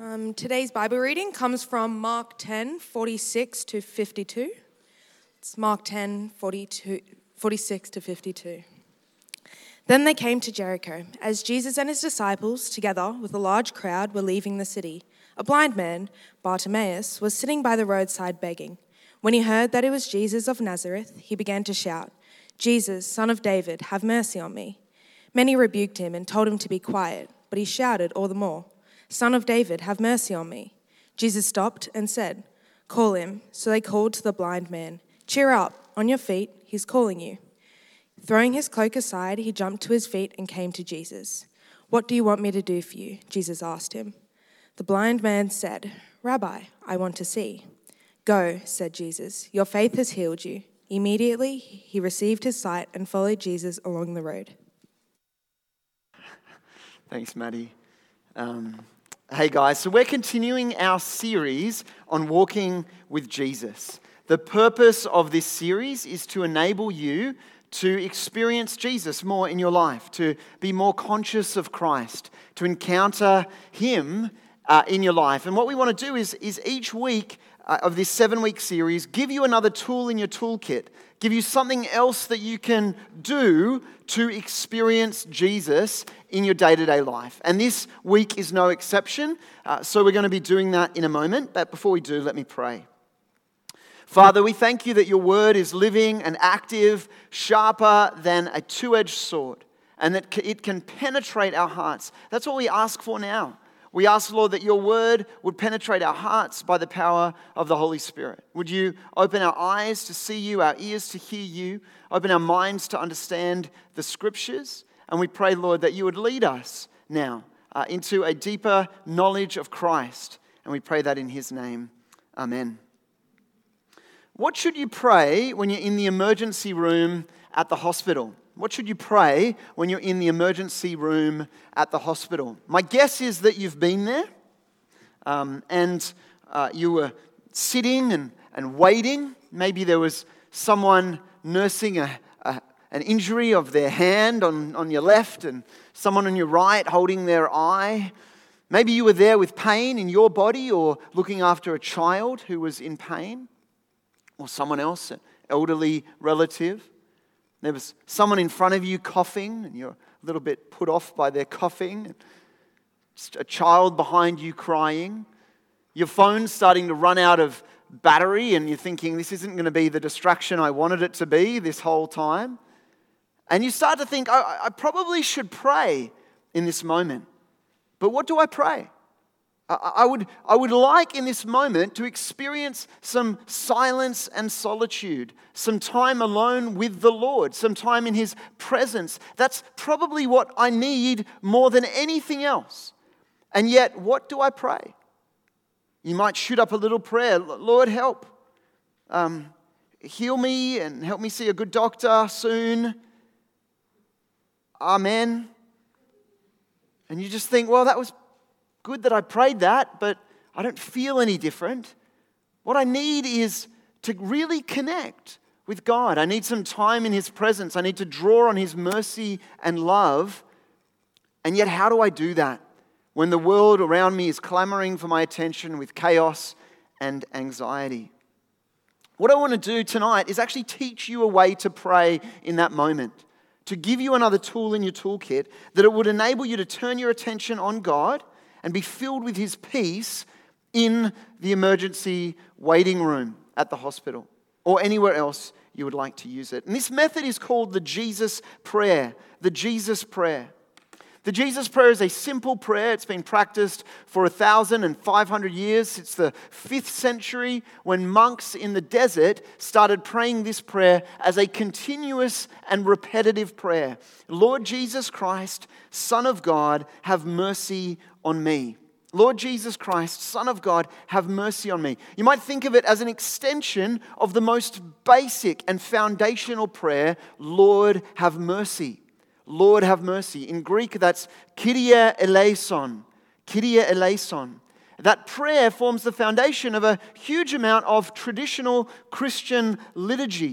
Today's Bible reading comes from Mark 10, 46 to 52. It's Mark 10, 46 to 52. Then they came to Jericho. As Jesus and his disciples, together with a large crowd, were leaving the city, a blind man, Bartimaeus, was sitting by the roadside begging. When he heard that it was Jesus of Nazareth, he began to shout, "Jesus, Son of David, have mercy on me." Many rebuked him and told him to be quiet, but he shouted all the more, "Son of David, have mercy on me." Jesus stopped and said, "Call him." So they called to the blind man, "Cheer up, on your feet, he's calling you." Throwing his cloak aside, he jumped to his feet and came to Jesus. "What do you want me to do for you?" Jesus asked him. The blind man said, "Rabbi, I want to see." "Go," said Jesus, "your faith has healed you." Immediately he received his sight and followed Jesus along the road. Thanks, Maddie. Hey guys, so we're continuing our series on walking with Jesus. The purpose of this series is to enable you to experience Jesus more in your life, to be more conscious of Christ, to encounter Him in your life. And what we want to do is each week of this 7-week series, give you another tool in your toolkit, give you something else that you can do to experience Jesus in your day-to-day life. And this week is no exception, so we're going to be doing that in a moment. But before we do, let me pray. Father, we thank you that your word is living and active, sharper than a two-edged sword, and that it can penetrate our hearts. That's what we ask for now. We ask, Lord, that your word would penetrate our hearts by the power of the Holy Spirit. Would you open our eyes to see you, our ears to hear you, open our minds to understand the scriptures? And we pray, Lord, that you would lead us now into a deeper knowledge of Christ. And we pray that in his name. Amen. What should you pray when you're in the emergency room at the hospital? What should you pray when you're in the emergency room at the hospital? My guess is that you've been there and you were sitting and waiting. Maybe there was someone nursing an injury of their hand on your left and someone on your right holding their eye. Maybe you were there with pain in your body or looking after a child who was in pain, or someone else, an elderly relative. There was someone in front of you coughing, and you're a little bit put off by their coughing. Just a child behind you crying. Your phone's starting to run out of battery, and you're thinking, this isn't going to be the distraction I wanted it to be this whole time. And you start to think, I probably should pray in this moment. But what do I pray? I would like in this moment to experience some silence and solitude, some time alone with the Lord, some time in His presence. That's probably what I need more than anything else. And yet, what do I pray? You might shoot up a little prayer. Lord, help. Heal me and help me see a good doctor soon. Amen. And you just think, well, that was good that I prayed that, but I don't feel any different. What I need is to really connect with God. I need some time in His presence. I need to draw on His mercy and love. And yet, how do I do that when the world around me is clamoring for my attention with chaos and anxiety? What I want to do tonight is actually teach you a way to pray in that moment, to give you another tool in your toolkit that it would enable you to turn your attention on God and be filled with His peace in the emergency waiting room at the hospital or anywhere else you would like to use it. And this method is called the Jesus Prayer. The Jesus Prayer. The Jesus Prayer is a simple prayer. It's been practiced for 1,500 years. It's the 5th century when monks in the desert started praying this prayer as a continuous and repetitive prayer. Lord Jesus Christ, Son of God, have mercy on me. Lord Jesus Christ, Son of God, have mercy on me. You might think of it as an extension of the most basic and foundational prayer, Lord, have mercy. Lord, have mercy. In Greek, that's Kyrie eleison. Kyrie eleison. That prayer forms the foundation of a huge amount of traditional Christian liturgy.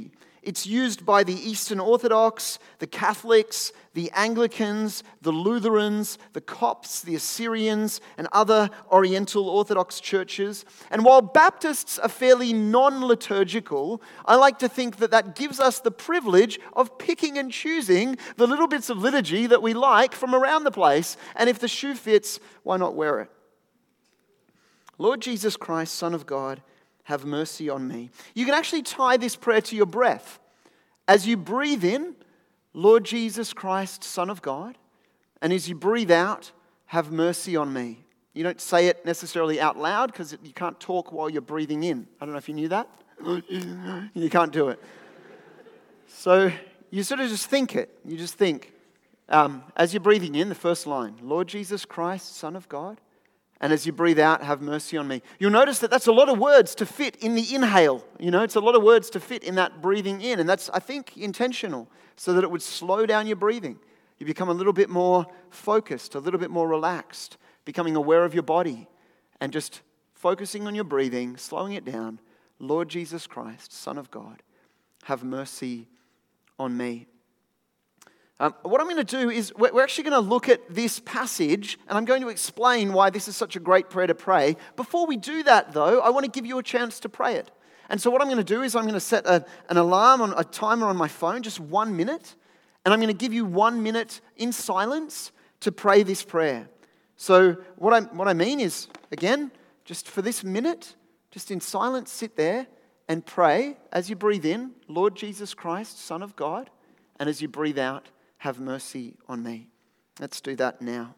It's used by the Eastern Orthodox, the Catholics, the Anglicans, the Lutherans, the Copts, the Assyrians, and other Oriental Orthodox churches. And while Baptists are fairly non-liturgical, I like to think that that gives us the privilege of picking and choosing the little bits of liturgy that we like from around the place. And if the shoe fits, why not wear it? Lord Jesus Christ, Son of God, have mercy on me. You can actually tie this prayer to your breath. As you breathe in, Lord Jesus Christ, Son of God, and as you breathe out, have mercy on me. You don't say it necessarily out loud because you can't talk while you're breathing in. I don't know if you knew that. You can't do it. So you sort of just think it. You just think, as you're breathing in, the first line, Lord Jesus Christ, Son of God, and as you breathe out, have mercy on me. You'll notice that that's a lot of words to fit in the inhale. It's a lot of words to fit in that breathing in. And that's, I think, intentional so that it would slow down your breathing. You become a little bit more focused, a little bit more relaxed, becoming aware of your body and just focusing on your breathing, slowing it down. Lord Jesus Christ, Son of God, have mercy on me. What I'm going to do is we're actually going to look at this passage, and I'm going to explain why this is such a great prayer to pray. Before we do that, though, I want to give you a chance to pray it. And so what I'm going to do is I'm going to set an alarm, on a timer on my phone, just 1 minute, and I'm going to give you 1 minute in silence to pray this prayer. So what I mean is, again, just for this minute, just in silence, sit there and pray as you breathe in, Lord Jesus Christ, Son of God, and as you breathe out, have mercy on me. Let's do that now.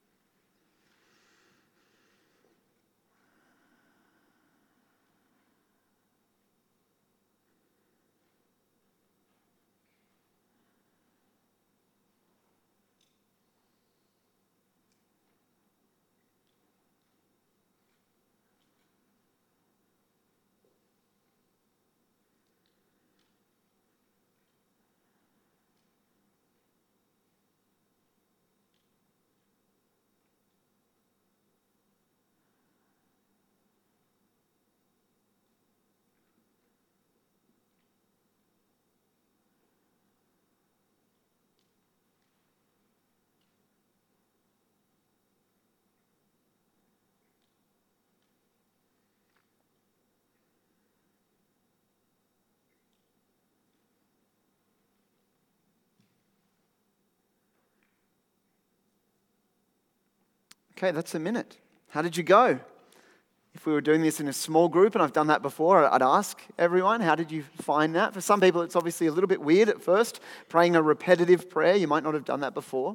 Okay, that's a minute. How did you go? If we were doing this in a small group, and I've done that before, I'd ask everyone, how did you find that? For some people, it's obviously a little bit weird at first, praying a repetitive prayer. You might not have done that before.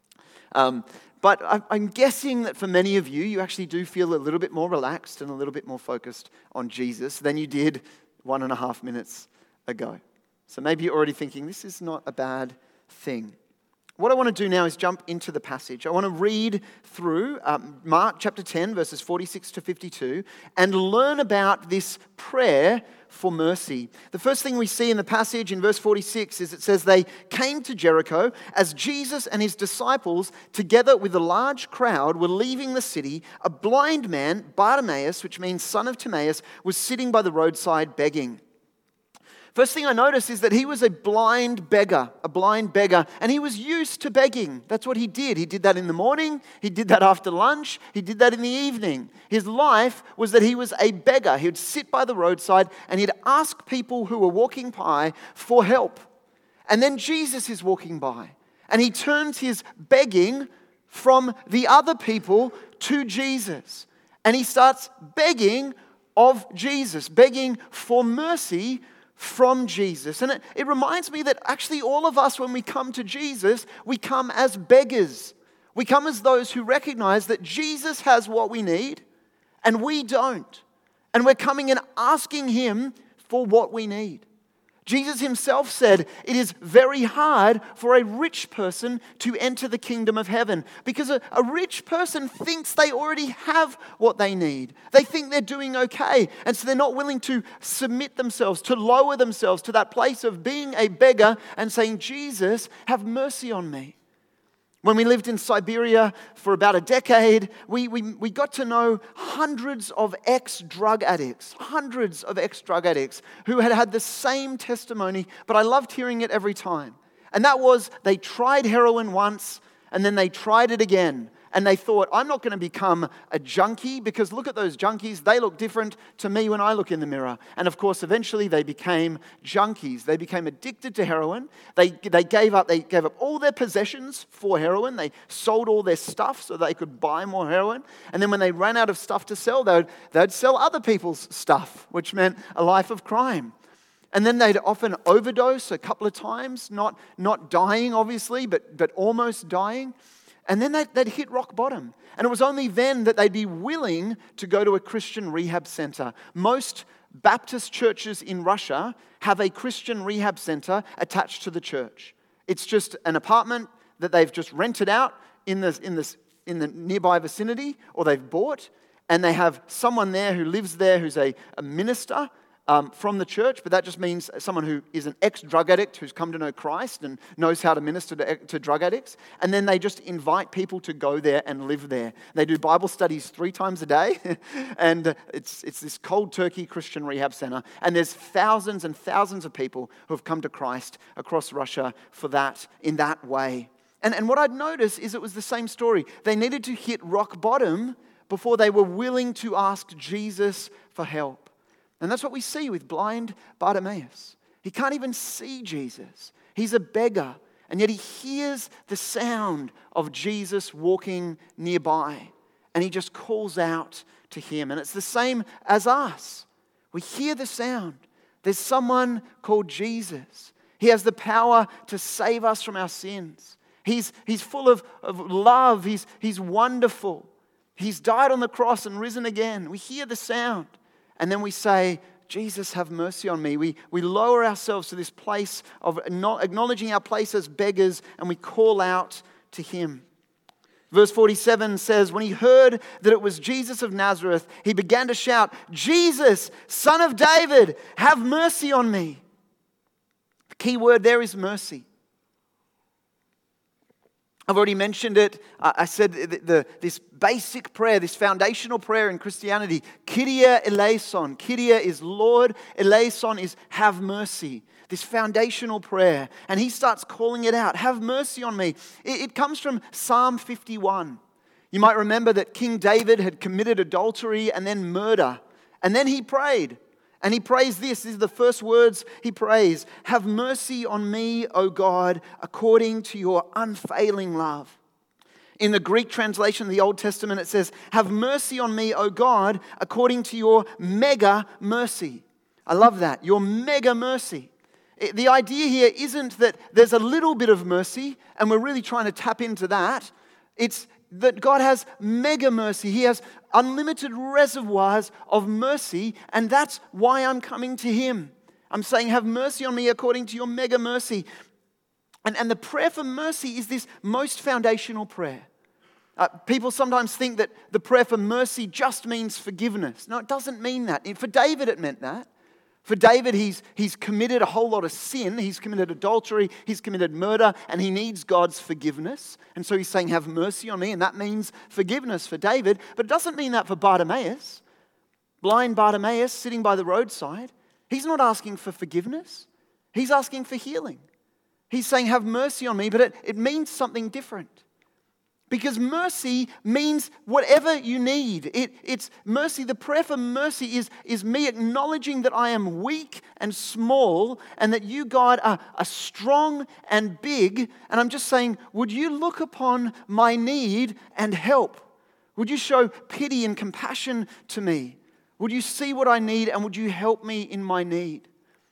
But I'm guessing that for many of you, you actually do feel a little bit more relaxed and a little bit more focused on Jesus than you did 1.5 minutes ago. So maybe you're already thinking, this is not a bad thing. What I want to do now is jump into the passage. I want to read through Mark chapter 10, verses 46 to 52, and learn about this prayer for mercy. The first thing we see in the passage in verse 46 is it says, they came to Jericho as Jesus and his disciples, together with a large crowd, were leaving the city. A blind man, Bartimaeus, which means son of Timaeus, was sitting by the roadside begging. First thing I notice is that he was a blind beggar, and he was used to begging. That's what he did. He did that in the morning, he did that after lunch, he did that in the evening. His life was that he was a beggar. He would sit by the roadside and he'd ask people who were walking by for help. And then Jesus is walking by and he turns his begging from the other people to Jesus. And he starts begging of Jesus, begging for mercy from Jesus. And it reminds me that actually all of us, when we come to Jesus, we come as beggars. We come as those who recognize that Jesus has what we need and we don't. And we're coming and asking him for what we need. Jesus himself said it is very hard for a rich person to enter the kingdom of heaven because a rich person thinks they already have what they need. They think they're doing okay, and so they're not willing to submit themselves, to lower themselves to that place of being a beggar and saying, Jesus, have mercy on me. When we lived in Siberia for about a decade, we got to know hundreds of ex-drug addicts who had had the same testimony, but I loved hearing it every time. And that was, they tried heroin once, and then they tried it again. And they thought, I'm not going to become a junkie because look at those junkies. They look different to me when I look in the mirror. And of course, eventually they became junkies. They became addicted to heroin. They gave up all their possessions for heroin. They sold all their stuff so they could buy more heroin. And then when they ran out of stuff to sell, they'd sell other people's stuff, which meant a life of crime. And then they'd often overdose a couple of times, not dying obviously, but almost dying. And then they'd hit rock bottom. And it was only then that they'd be willing to go to a Christian rehab center. Most Baptist churches in Russia have a Christian rehab center attached to the church. It's just an apartment that they've just rented out in the nearby vicinity, or they've bought, and they have someone there who lives there who's a minister from the church, but that just means someone who is an ex-drug addict who's come to know Christ and knows how to minister to drug addicts. And then they just invite people to go there and live there. They do Bible studies 3 times a day, and it's this cold turkey Christian rehab center. And there's thousands and thousands of people who have come to Christ across Russia for that, in that way. And what I'd notice is it was the same story. They needed to hit rock bottom before they were willing to ask Jesus for help. And that's what we see with blind Bartimaeus. He can't even see Jesus. He's a beggar, and yet he hears the sound of Jesus walking nearby, and he just calls out to him. And it's the same as us. We hear the sound. There's someone called Jesus. He has the power to save us from our sins. He's full of love. He's wonderful. He's died on the cross and risen again. We hear the sound. And then we say, Jesus, have mercy on me. We lower ourselves to this place of acknowledging our place as beggars, and we call out to him. Verse 47 says, when he heard that it was Jesus of Nazareth, he began to shout, Jesus, Son of David, have mercy on me. The key word there is mercy. I've already mentioned it. I said this basic prayer, this foundational prayer in Christianity, Kyrie eleison. Kyrie is Lord, eleison is have mercy. This foundational prayer. And he starts calling it out, have mercy on me. It comes from Psalm 51. You might remember that King David had committed adultery and then murder. And then he prayed. And he prays this. These are the first words he prays. Have mercy on me, O God, according to your unfailing love. In the Greek translation of the Old Testament, it says, have mercy on me, O God, according to your mega mercy. I love that. Your mega mercy. The idea here isn't that there's a little bit of mercy and we're really trying to tap into that. It's that God has mega mercy. He has unlimited reservoirs of mercy, and that's why I'm coming to him. I'm saying, have mercy on me according to your mega mercy. And the prayer for mercy is this most foundational prayer. People sometimes think that the prayer for mercy just means forgiveness. No, it doesn't mean that. For David, it meant that. For David, he's committed a whole lot of sin. He's committed adultery. He's committed murder. And he needs God's forgiveness. And so he's saying, have mercy on me. And that means forgiveness for David. But it doesn't mean that for Bartimaeus. Blind Bartimaeus sitting by the roadside. He's not asking for forgiveness. He's asking for healing. He's saying, have mercy on me. But it means something different. Because mercy means whatever you need. It's mercy. The prayer for mercy is me acknowledging that I am weak and small and that you, God, are strong and big. And I'm just saying, would you look upon my need and help? Would you show pity and compassion to me? Would you see what I need and would you help me in my need?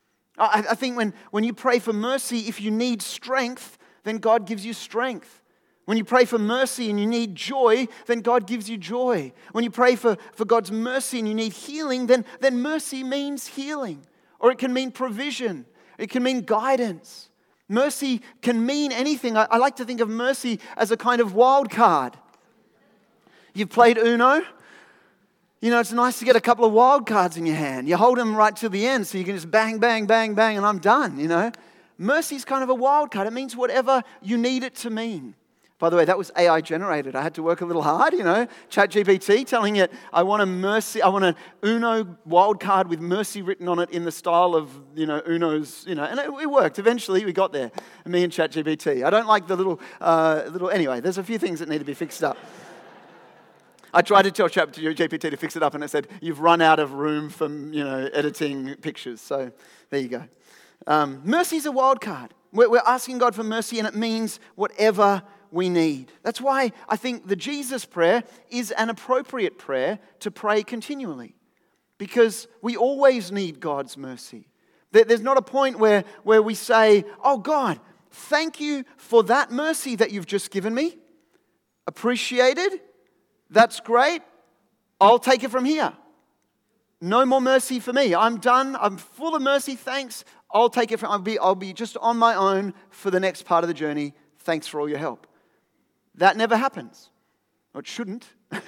I think when you pray for mercy, if you need strength, then God gives you strength. When you pray for mercy and you need joy, then God gives you joy. When you pray for God's mercy and you need healing, then mercy means healing. Or it can mean provision. It can mean guidance. Mercy can mean anything. I like to think of mercy as a kind of wild card. You've played Uno. You know, it's nice to get a couple of wild cards in your hand. You hold them right till the end so you can just bang, bang, bang, bang, and I'm done, you know. Mercy is kind of a wild card. It means whatever you need it to mean. By the way, that was AI generated. I had to work a little hard, ChatGPT telling it, I want an Uno wildcard with mercy written on it in the style of, Uno's, and it worked. Eventually we got there, me and ChatGPT. I don't like the little, anyway, there's a few things that need to be fixed up. I tried to tell ChatGPT to fix it up and it said, you've run out of room for, editing pictures. So there you go. Mercy's a wild card. We're asking God for mercy and it means whatever we need. That's why I think the Jesus prayer is an appropriate prayer to pray continually, because we always need God's mercy. There's not a point where we say, oh God, thank you for that mercy that you've just given me. Appreciated. That's great. I'll take it from here. No more mercy for me. I'm done. I'm full of mercy. Thanks. I'll take it from. I'll be just on my own for the next part of the journey. Thanks for all your help. That never happens. Or it shouldn't.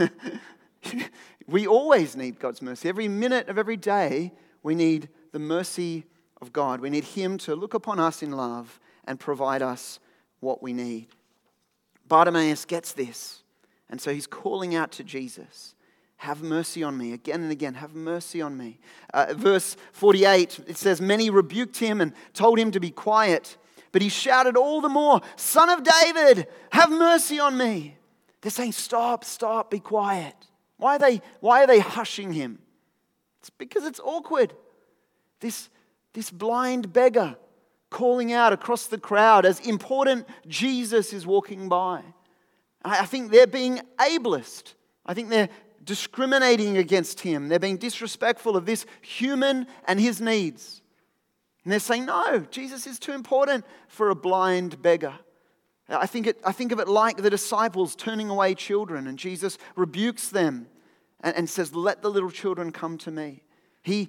We always need God's mercy. Every minute of every day, we need the mercy of God. We need Him to look upon us in love and provide us what we need. Bartimaeus gets this. And so he's calling out to Jesus, have mercy on me. Again and again, have mercy on me. Verse 48, it says, many rebuked him and told him to be quiet. But he shouted all the more, Son of David, have mercy on me. They're saying, stop, be quiet. Why are they hushing him? It's because it's awkward. This blind beggar calling out across the crowd as important Jesus is walking by. I think they're being ableist. I think they're discriminating against him. They're being disrespectful of this human and his needs. And they're saying, no, Jesus is too important for a blind beggar. I think of it like the disciples turning away children, and Jesus rebukes them and says, let the little children come to me. He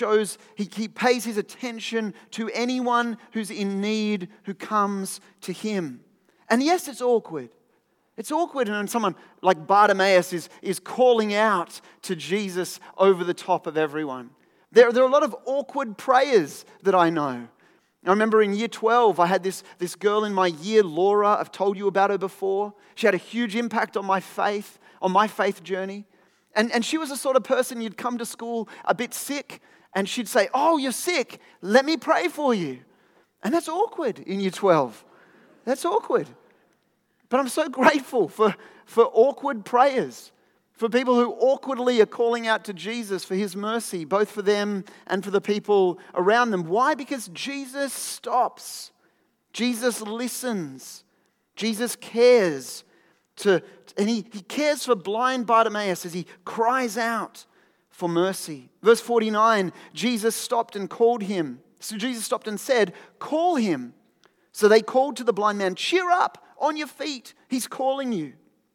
pays his attention to anyone who's in need who comes to him. And yes, it's awkward. It's awkward when someone like Bartimaeus is calling out to Jesus over the top of everyone. There are a lot of awkward prayers that I know. I remember in year 12, I had this girl in my year, Laura. I've told you about her before. She had a huge impact on my faith journey. And she was the sort of person you'd come to school a bit sick, and she'd say, oh, you're sick. Let me pray for you. And that's awkward in year 12. That's awkward. But I'm so grateful for awkward prayers, for people who awkwardly are calling out to Jesus for his mercy, both for them and for the people around them. Why? Because Jesus stops. Jesus listens. Jesus cares. And he cares for blind Bartimaeus as he cries out for mercy. Verse 49, Jesus stopped and called him. So Jesus stopped and said, call him. So they called to the blind man, cheer up, on your feet, he's calling you.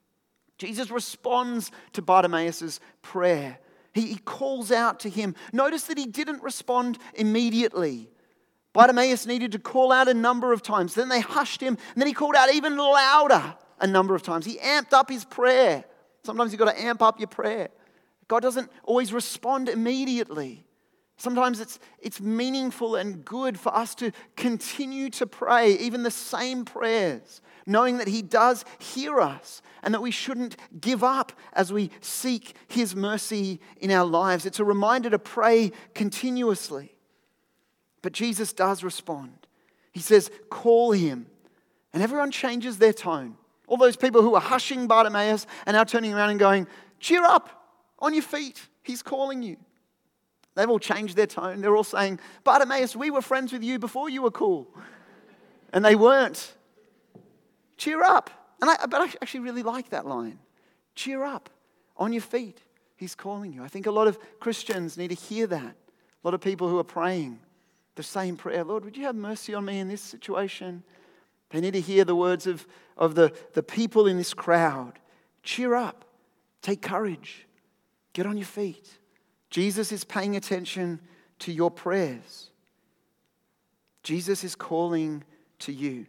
Jesus responds to Bartimaeus' prayer. He calls out to him. Notice that he didn't respond immediately. Bartimaeus needed to call out a number of times. Then they hushed him, and then he called out even louder a number of times. He amped up his prayer. Sometimes you've got to amp up your prayer. God doesn't always respond immediately. Sometimes it's meaningful and good for us to continue to pray, even the same prayers, knowing that he does hear us and that we shouldn't give up as we seek his mercy in our lives. It's a reminder to pray continuously. But Jesus does respond. He says, call him. And everyone changes their tone. All those people who are hushing Bartimaeus are now turning around and going, cheer up, on your feet, he's calling you. They've all changed their tone. They're all saying, Bartimaeus, we were friends with you before you were cool. And they weren't. Cheer up. But I actually really like that line. Cheer up, on your feet, he's calling you. I think a lot of Christians need to hear that. A lot of people who are praying the same prayer, Lord, would you have mercy on me in this situation? They need to hear the words of the people in this crowd. Cheer up, take courage, get on your feet. Jesus is paying attention to your prayers. Jesus is calling to you.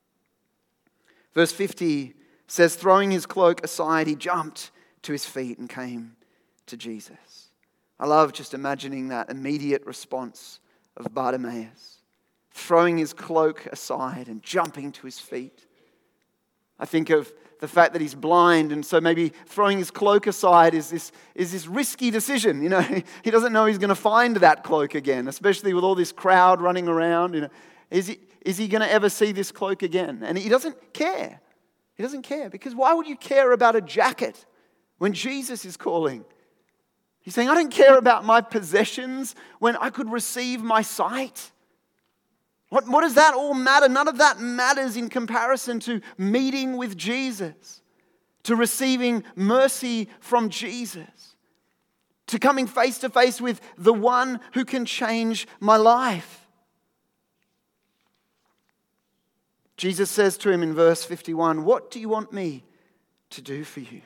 Verse 50 says, throwing his cloak aside, he jumped to his feet and came to Jesus. I love just imagining that immediate response of Bartimaeus, throwing his cloak aside and jumping to his feet. I think of the fact that he's blind, and so maybe throwing his cloak aside is this risky decision. He doesn't know he's going to find that cloak again, especially with all this crowd running around. Is he going to ever see this cloak again? And he doesn't care. He doesn't care, because why would you care about a jacket when Jesus is calling? He's saying, I don't care about my possessions when I could receive my sight. What does that all matter? None of that matters in comparison to meeting with Jesus, to receiving mercy from Jesus, to coming face to face with the one who can change my life. Jesus says to him in verse 51, "What do you want me to do for you?"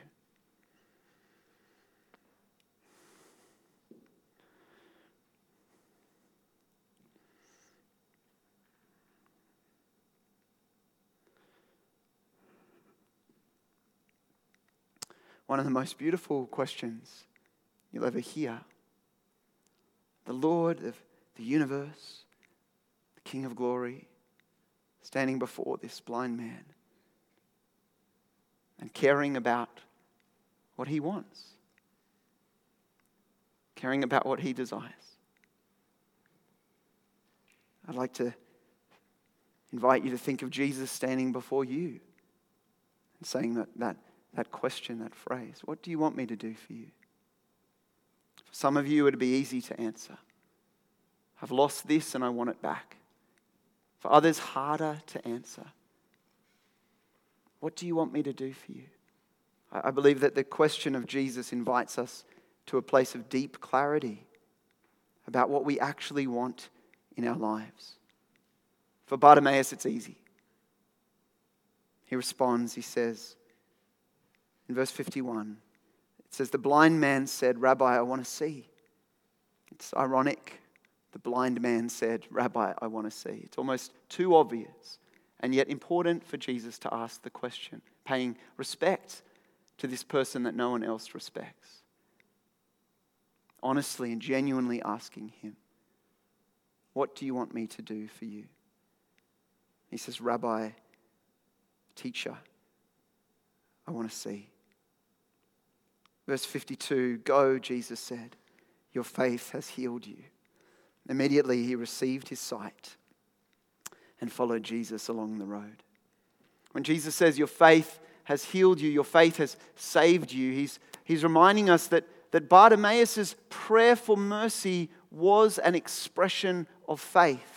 One of the most beautiful questions you'll ever hear. The Lord of the universe, the King of glory, standing before this blind man and caring about what he wants, caring about what he desires. I'd like to invite you to think of Jesus standing before you and saying that question, that phrase, "What do you want me to do for you?" For some of you, it would be easy to answer, "I've lost this and I want it back." For others, harder to answer, "What do you want me to do for you?" I believe that the question of Jesus invites us to a place of deep clarity about what we actually want in our lives. For Bartimaeus, it's easy. He responds, he says, in verse 51, it says, "The blind man said, 'Rabbi, I want to see.'" It's ironic. The blind man said, "Rabbi, I want to see." It's almost too obvious, and yet important for Jesus to ask the question, paying respect to this person that no one else respects. Honestly and genuinely asking him, "What do you want me to do for you?" He says, "Rabbi, teacher, I want to see." Verse 52, "Go," Jesus said, "your faith has healed you." Immediately he received his sight and followed Jesus along the road. When Jesus says your faith has healed you, your faith has saved you, he's reminding us that Bartimaeus' prayer for mercy was an expression of faith.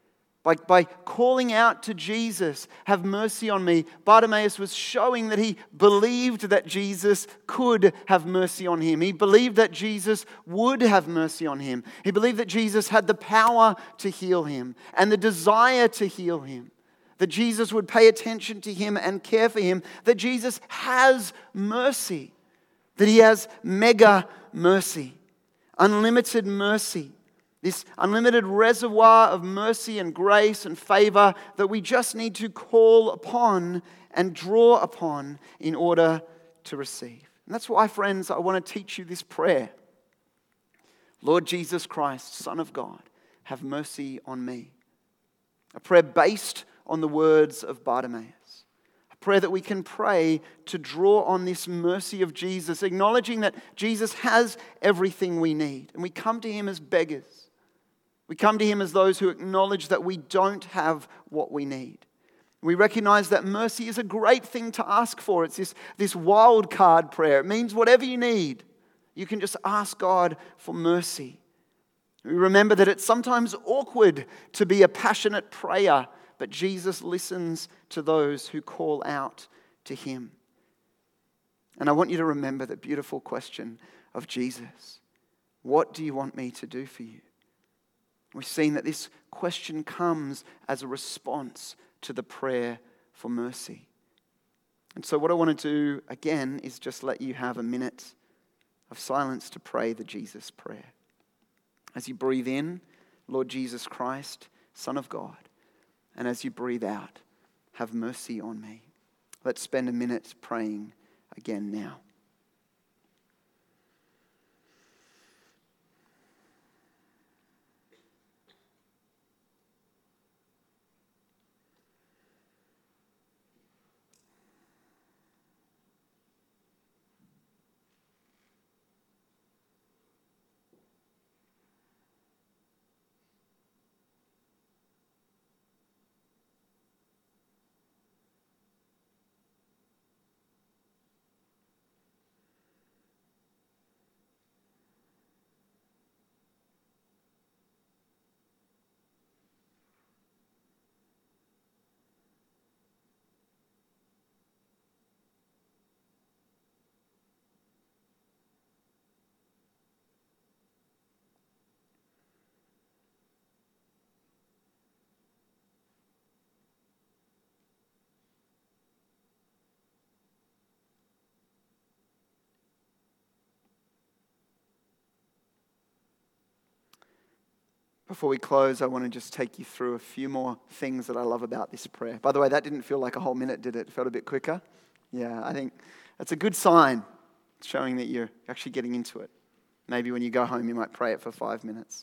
By calling out to Jesus, "Have mercy on me," Bartimaeus was showing that he believed that Jesus could have mercy on him. He believed that Jesus would have mercy on him. He believed that Jesus had the power to heal him and the desire to heal him. That Jesus would pay attention to him and care for him. That Jesus has mercy. That he has mega mercy, unlimited mercy. This unlimited reservoir of mercy and grace and favor that we just need to call upon and draw upon in order to receive. And that's why, friends, I want to teach you this prayer. "Lord Jesus Christ, Son of God, have mercy on me." A prayer based on the words of Bartimaeus. A prayer that we can pray to draw on this mercy of Jesus, acknowledging that Jesus has everything we need. And we come to him as beggars. We come to him as those who acknowledge that we don't have what we need. We recognize that mercy is a great thing to ask for. It's this wild card prayer. It means whatever you need, you can just ask God for mercy. We remember that it's sometimes awkward to be a passionate prayer, but Jesus listens to those who call out to him. And I want you to remember the beautiful question of Jesus. "What do you want me to do for you?" We've seen that this question comes as a response to the prayer for mercy. And so what I want to do again is just let you have a minute of silence to pray the Jesus prayer. As you breathe in, "Lord Jesus Christ, Son of God," and as you breathe out, "Have mercy on me." Let's spend a minute praying again now. Before we close, I want to just take you through a few more things that I love about this prayer. By the way, that didn't feel like a whole minute, did it? It felt a bit quicker. Yeah, I think that's a good sign, showing that you're actually getting into it. Maybe when you go home, you might pray it for 5 minutes.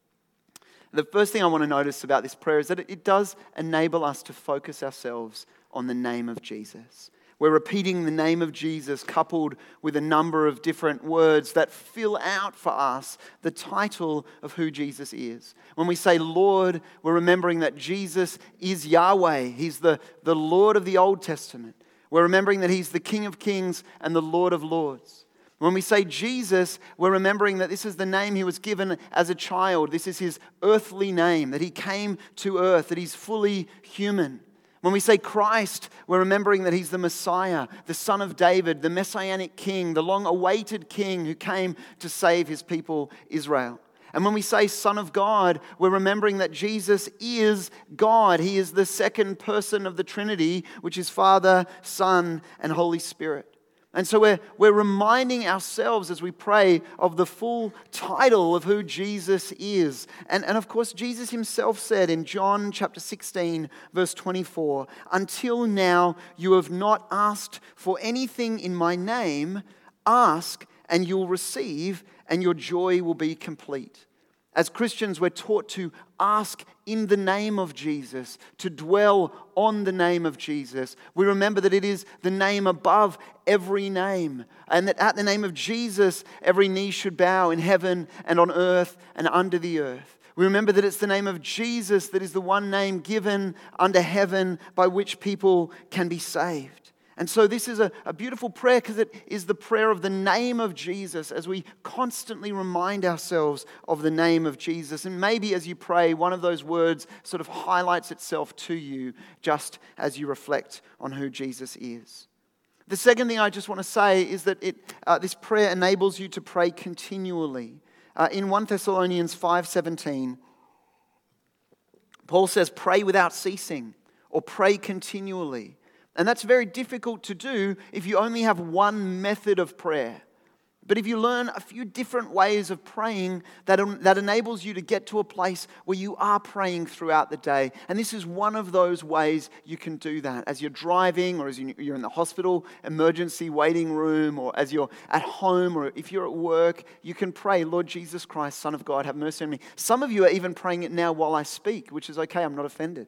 The first thing I want to notice about this prayer is that it does enable us to focus ourselves on the name of Jesus. We're repeating the name of Jesus coupled with a number of different words that fill out for us the title of who Jesus is. When we say Lord, we're remembering that Jesus is Yahweh. He's the Lord of the Old Testament. We're remembering that He's the King of Kings and the Lord of Lords. When we say Jesus, we're remembering that this is the name He was given as a child. This is His earthly name, that He came to earth, that He's fully human. When we say Christ, we're remembering that He's the Messiah, the Son of David, the Messianic King, the long-awaited King who came to save His people Israel. And when we say Son of God, we're remembering that Jesus is God. He is the second person of the Trinity, which is Father, Son, and Holy Spirit. And so we're reminding ourselves as we pray of the full title of who Jesus is. And of course, Jesus Himself said in John chapter 16, verse 24, "Until now you have not asked for anything in my name. Ask and you'll receive, and your joy will be complete." As Christians, we're taught to ask in the name of Jesus, to dwell on the name of Jesus. We remember that it is the name above every name, and that at the name of Jesus, every knee should bow in heaven and on earth and under the earth. We remember that it's the name of Jesus that is the one name given under heaven by which people can be saved. And so this is a beautiful prayer because it is the prayer of the name of Jesus as we constantly remind ourselves of the name of Jesus. And maybe as you pray, one of those words sort of highlights itself to you just as you reflect on who Jesus is. The second thing I just want to say is that this prayer enables you to pray continually. In 1 Thessalonians 5:17, Paul says, "Pray without ceasing," or "pray continually." And that's very difficult to do if you only have one method of prayer. But if you learn a few different ways of praying, that enables you to get to a place where you are praying throughout the day. And this is one of those ways you can do that. As you're driving, or as you're in the hospital emergency waiting room, or as you're at home, or if you're at work, you can pray, "Lord Jesus Christ, Son of God, have mercy on me." Some of you are even praying it now while I speak, which is okay, I'm not offended.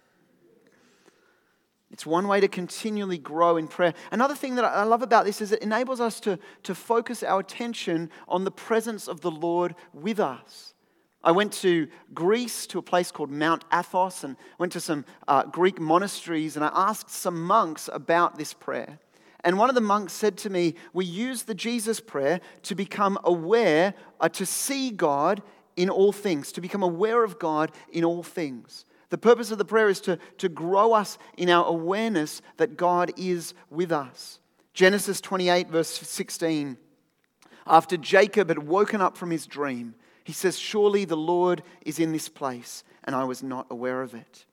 It's one way to continually grow in prayer. Another thing that I love about this is it enables us to focus our attention on the presence of the Lord with us. I went to Greece, to a place called Mount Athos, and went to some Greek monasteries, and I asked some monks about this prayer. And one of the monks said to me, we use the Jesus prayer to become aware, to see God in all things, to become aware of God in all things. The purpose of the prayer is to grow us in our awareness that God is with us. Genesis 28, verse 16. After Jacob had woken up from his dream, he says, "Surely the Lord is in this place, and I was not aware of it."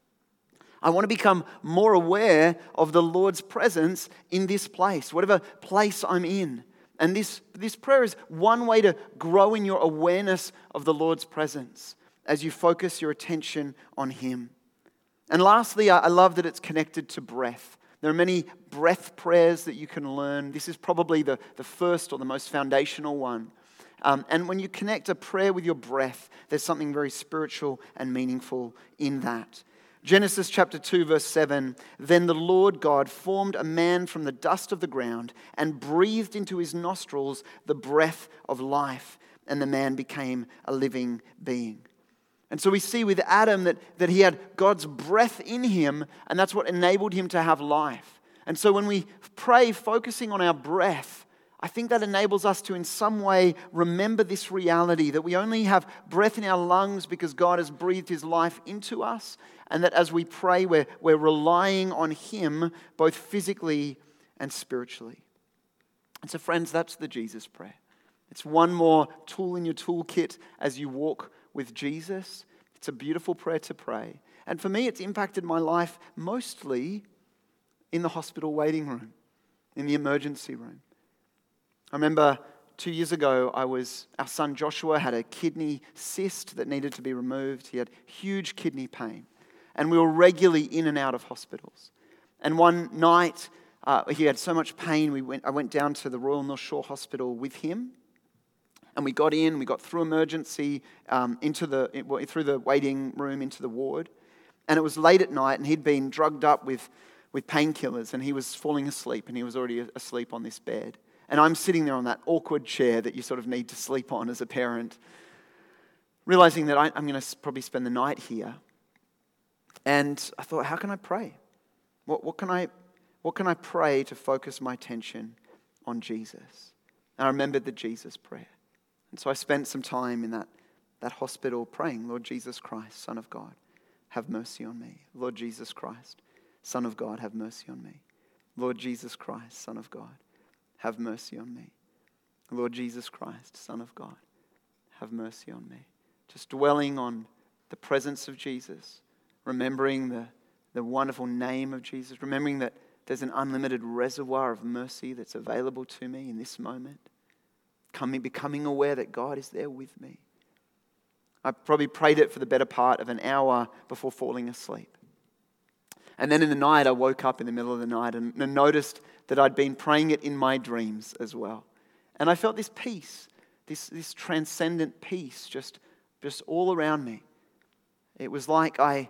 I want to become more aware of the Lord's presence in this place, whatever place I'm in. And this prayer is one way to grow in your awareness of the Lord's presence as you focus your attention on Him. And lastly, I love that it's connected to breath. There are many breath prayers that you can learn. This is probably the first or the most foundational one. And when you connect a prayer with your breath, there's something very spiritual and meaningful in that. Genesis chapter 2, verse 7, "Then the Lord God formed a man from the dust of the ground and breathed into his nostrils the breath of life, and the man became a living being." And so we see with Adam that he had God's breath in him, and that's what enabled him to have life. And so when we pray focusing on our breath, I think that enables us to in some way remember this reality that we only have breath in our lungs because God has breathed His life into us, and that as we pray, we're relying on Him both physically and spiritually. And so friends, that's the Jesus prayer. It's one more tool in your toolkit as you walk with Jesus. It's a beautiful prayer to pray. And for me, it's impacted my life mostly in the hospital waiting room, in the emergency room. I remember 2 years ago, our son Joshua had a kidney cyst that needed to be removed. He had huge kidney pain. And we were regularly in and out of hospitals. And one night, he had so much pain, I went down to the Royal North Shore Hospital with him. And we got through emergency, through the waiting room into the ward. And it was late at night, and he'd been drugged up with painkillers, and he was falling asleep, and he was already asleep on this bed. And I'm sitting there on that awkward chair that you sort of need to sleep on as a parent, realizing that I'm going to probably spend the night here. And I thought, how can I pray? What can I pray to focus my attention on Jesus? And I remembered the Jesus prayer. And so I spent some time in that hospital praying, Lord Jesus Christ, Son of God, have mercy on me. Lord Jesus Christ, Son of God, have mercy on me. Lord Jesus Christ, Son of God, have mercy on me. Lord Jesus Christ, Son of God, have mercy on me. Just dwelling on the presence of Jesus, remembering the wonderful name of Jesus, remembering that there's an unlimited reservoir of mercy that's available to me in this moment, becoming aware that God is there with me. I probably prayed it for the better part of an hour before falling asleep. And then in the night, I woke up in the middle of the night and noticed that I'd been praying it in my dreams as well. And I felt this peace, this transcendent peace just all around me. It was like I'd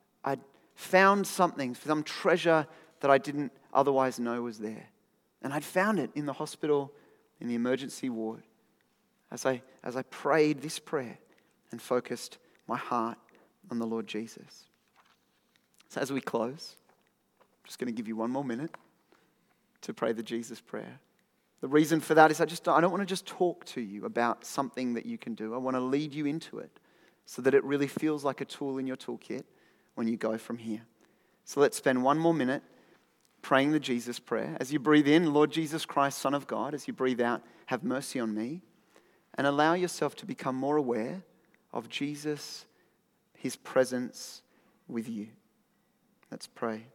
found something, some treasure that I didn't otherwise know was there. And I'd found it in the hospital, in the emergency ward, as I prayed this prayer and focused my heart on the Lord Jesus. So as we close, I'm just going to give you one more minute to pray the Jesus prayer. The reason for that is I don't want to just talk to you about something that you can do. I want to lead you into it so that it really feels like a tool in your toolkit when you go from here. So let's spend one more minute praying the Jesus prayer. As you breathe in, Lord Jesus Christ, Son of God. As you breathe out, have mercy on me. And allow yourself to become more aware of Jesus, his presence with you. Let's pray.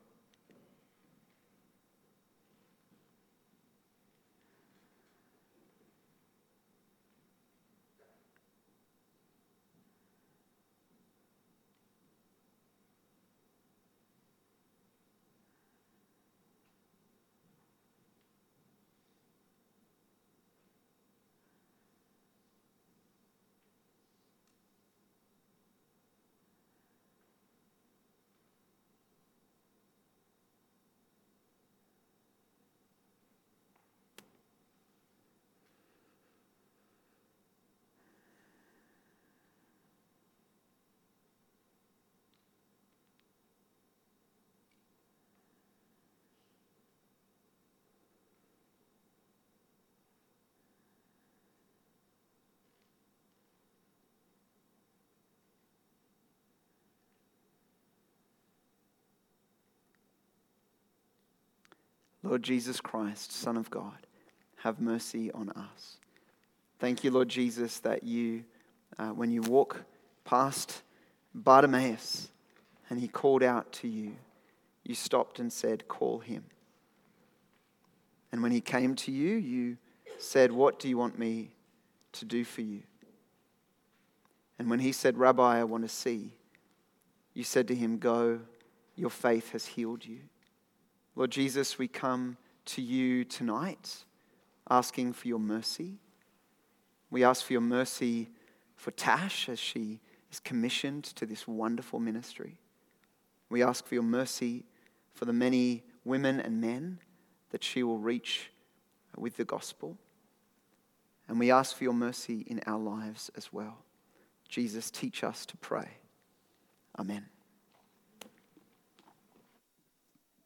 Lord Jesus Christ, Son of God, have mercy on us. Thank you, Lord Jesus, that you, when you walk past Bartimaeus and he called out to you, you stopped and said, call him. And when he came to you, you said, what do you want me to do for you? And when he said, Rabbi, I want to see, you said to him, go, your faith has healed you. Lord Jesus, we come to you tonight asking for your mercy. We ask for your mercy for Tash as she is commissioned to this wonderful ministry. We ask for your mercy for the many women and men that she will reach with the gospel. And we ask for your mercy in our lives as well. Jesus, teach us to pray. Amen.